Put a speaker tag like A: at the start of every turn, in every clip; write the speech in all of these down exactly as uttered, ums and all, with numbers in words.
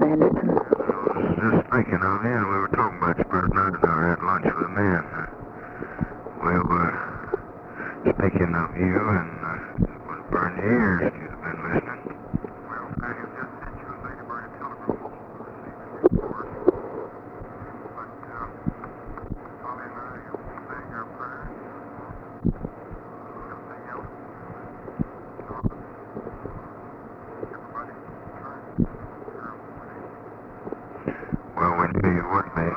A: Anderson.
B: I was just thinking of you, and we were talking about you first night, and I had lunch with the men. Well, uh, speaking of you, and uh, it would burn your ears if you'd have been listening. Well, I have just sent you a Lady Bird telegram report. But, uh, Ollie and I will be saying our prayers. Something else. Everybody turn. Well, we knew you would be.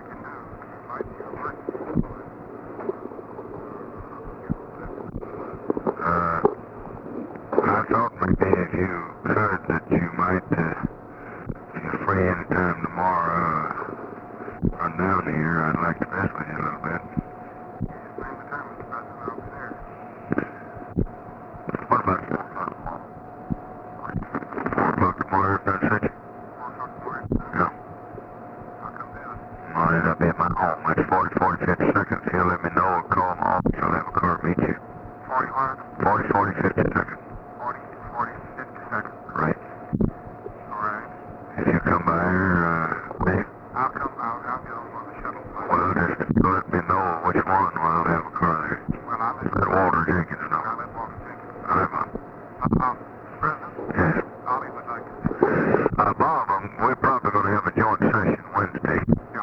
B: Uh, I thought maybe if you could that you might, uh, if you're free anytime tomorrow, uh, run down here. I'd like to mess with you a little bit. What about four o'clock tomorrow? Four o'clock tomorrow, if that's it? Four o'clock tomorrow? Yeah. I'll come down. Well, it'll be at my home. It's forty, forty-fifty seconds. He'll let me know. I'll call him off. I'll have a car meet you. forty what? forty, forty, fifty seconds. forty, forty, fifty seconds. Right. All right. If you come by here, uh, Dave? I'll come. I'll, I'll get on the shuttle. Well, just let me know which one when I'll have a car there. Well, I'll let, let Walter Jenkins know. I'll let Walter Jenkins know. All right, Bob. Uh, uh, President? Yes. Ollie would like to see. Uh, Bob, um, we're probably going to have a joint session Wednesday. Yeah.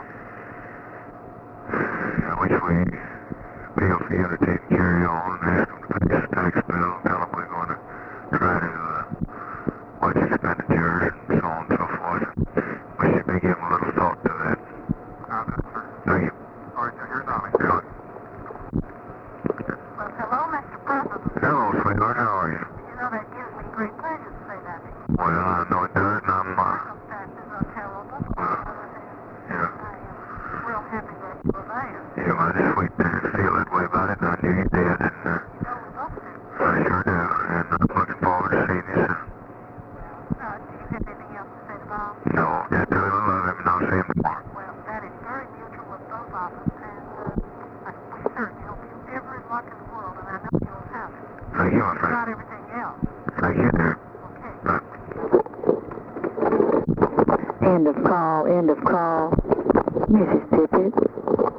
B: I wish we feel for you to take carry on and ask them to pay his tax bill. Tell them we're going to try to uh, watch expenditures and so on and so forth. We should be giving a little thought to that. Uh, that's sir. Thank you. All right, now here's Ollie. Yeah.
C: Well, hello, Mister President.
B: Hello, sweetheart. How are you?
C: You know, that gives me great pleasure to say that.
B: Well, I know it does, and I'm, uh...
C: Circumstances are terrible.
B: Uh, yeah.
C: I am real happy that you were there.
B: Yeah, well, it's sweet to feel that way about it, and I knew you did, and, uh...
C: You know, we both do.
B: I sure do, and I'm looking forward to seeing you soon.
C: Well, uh, do you have anything else to say to Bob?
B: No, just a little love him, and I'll see him tomorrow.
C: Well, that is very mutual with both of us, and, uh, we certainly hope you every luck in the world, and I know you'll have it.
B: Thank you, my
C: You've
B: friend.
C: got everything else.
B: Thank you, dear.
C: Okay.
B: Bye.
A: End of call, end of call. Missus Tippett.